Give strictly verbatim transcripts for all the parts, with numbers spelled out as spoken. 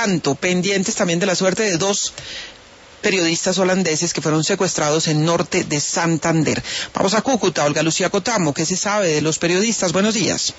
tanto, pendientes también de la suerte de dos periodistas holandeses que fueron secuestrados en norte de Santander. Vamos a Cúcuta, Olga Lucía Cotamo, ¿qué se sabe de los periodistas? Buenos días.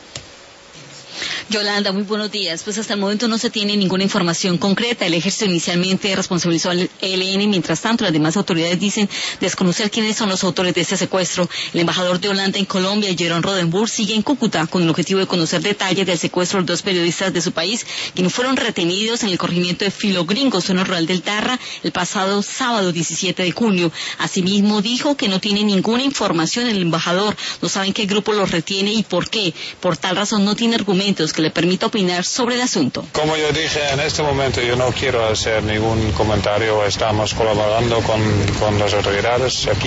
Yolanda, muy buenos días. Pues hasta el momento no se tiene ninguna información concreta. El ejército inicialmente responsabilizó al E L N, mientras tanto las demás autoridades dicen desconocer quiénes son los autores de este secuestro. El embajador de Holanda en Colombia, Jeroen Rodenburg, sigue en Cúcuta con el objetivo de conocer detalles del secuestro de los dos periodistas de su país, quienes fueron retenidos en el corregimiento de Filogringo, zona rural del Tarra, el pasado sábado diecisiete de junio. Asimismo, dijo que no tiene ninguna información el embajador, no saben qué grupo los retiene y por qué. Por tal razón no tiene argumentos que le permita opinar sobre el asunto. Como yo dije, en este momento yo no quiero hacer ningún comentario. Estamos colaborando con, con las autoridades aquí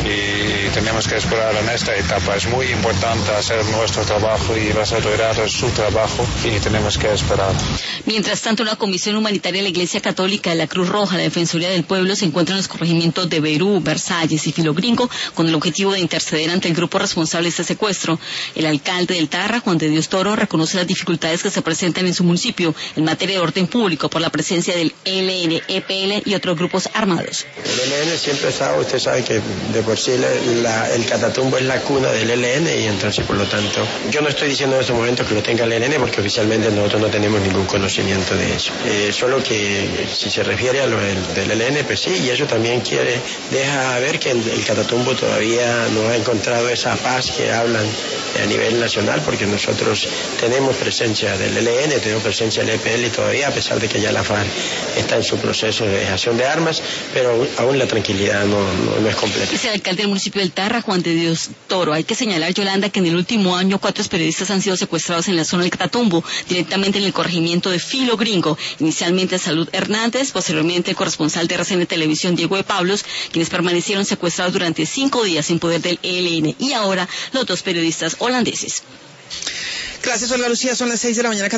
y tenemos que esperar en esta etapa. Es muy importante hacer nuestro trabajo y las autoridades su trabajo y tenemos que esperar. Mientras tanto, la Comisión Humanitaria de la Iglesia Católica, de la Cruz Roja, la Defensoría del Pueblo se encuentran en los corregimientos de Berú, Versalles y Filogringo con el objetivo de interceder ante el grupo responsable de este secuestro. El alcalde del Tarra, Juan de Dios Toro, reconoce las dificultades que se presentan en su municipio en materia de orden público por la presencia del E L N, E P L y otros grupos armados. El E L N siempre ha estado, usted sabe que de por sí la, la, el Catatumbo es la cuna del E L N y entonces por lo tanto yo no estoy diciendo en estos momentos que lo tenga el E L N porque oficialmente nosotros no tenemos ningún conocimiento de eso. Eh, solo que si se refiere a lo del, del E L N, pues sí, y eso también quiere, deja ver que el, el Catatumbo todavía no ha encontrado esa paz que hablan a nivel nacional, porque nosotros tenemos presencia del E L N, tenemos presencia del E P L todavía, a pesar de que ya la FARC está en su proceso de dejación de armas, pero aún la tranquilidad no, no, no es completa. Es el alcalde del municipio del Tarra, Juan de Dios Toro. Hay que señalar, Yolanda, que en el último año cuatro periodistas han sido secuestrados en la zona del Catatumbo, directamente en el corregimiento de Filogringo. Inicialmente Salud Hernández, posteriormente el corresponsal de R C N Televisión, Diego de Pablos, quienes permanecieron secuestrados durante cinco días sin poder del E L N, y ahora los dos periodistas holandeses. Gracias, Olga Lucía, son las seis de la mañana.